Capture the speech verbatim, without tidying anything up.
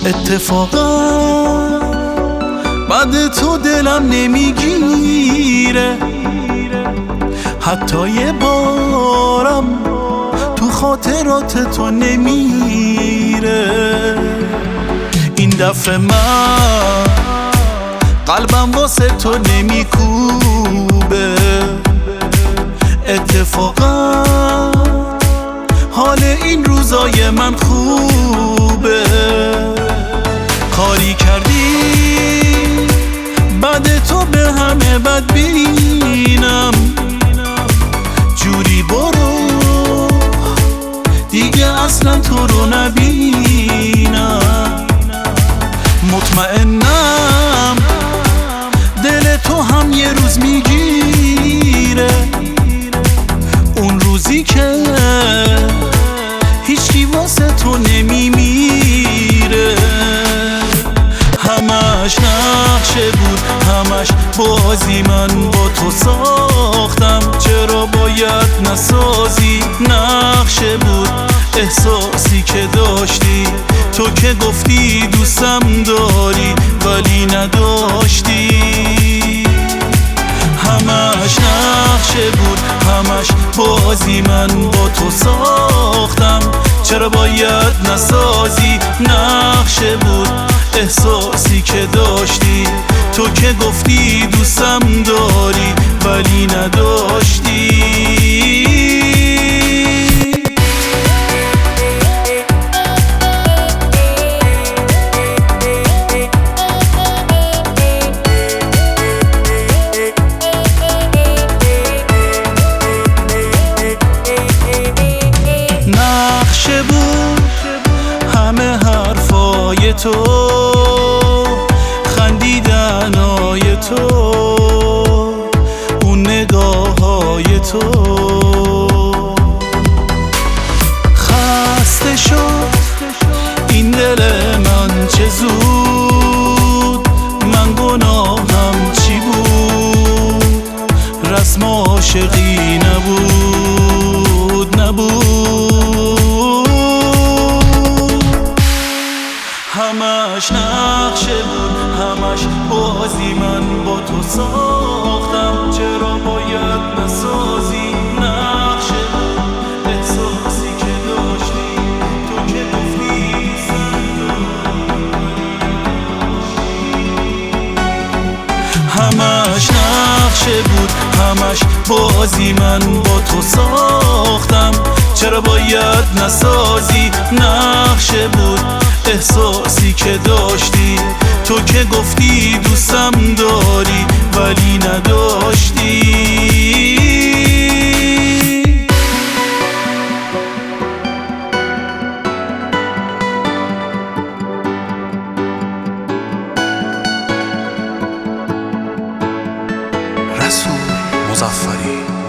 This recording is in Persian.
اتفاقا بعد تو دلم نمیگیره، حتی یه بارم تو خاطرات تو نمیره. این دفعه من قلبم واسه تو نمیکوبه، اتفاقا حال این روزای من خوبه. کاری کردی بعد تو به همه بد بینم، جوری برو دیگه اصلا تو رو نبینم. مطمئنم دل تو هم یه روز میگیره، اون روزی که هیچکی واسه تو نمیمیره. همش نقشه بود، همش بازی من با تو ساختم، چرا باید نسازی؟ نقشه بود احساسی که داشتی تو، که گفتی دوستم داری ولی نداشتی. همش نقشه بود، همش بازی من با تو ساختم، چرا باید نسازی؟ نقشه بود احساسی که داشتی تو، که گفتی دوستم داری ولی نداشتی. نقشه بود همه حرفای تو، خندیدنای تو، اون نگاههای تو. خسته شد این دل من چه زود، من گناهم چی بود؟ رسم عاشقی نبود نبود. همش نقشه بود، همش بازی من با تو ساختم، چرا باید نسازی؟ نقشه بود احساسی که داشتی تو، که گفتی دوستم داری. همش نقشه بود، همش بازی من با تو ساختم، چرا باید نسازی؟ نقشه بود احساسی که داشتی تو، که گفتی دوستم داری ولی نداشتی. رسول مظفری.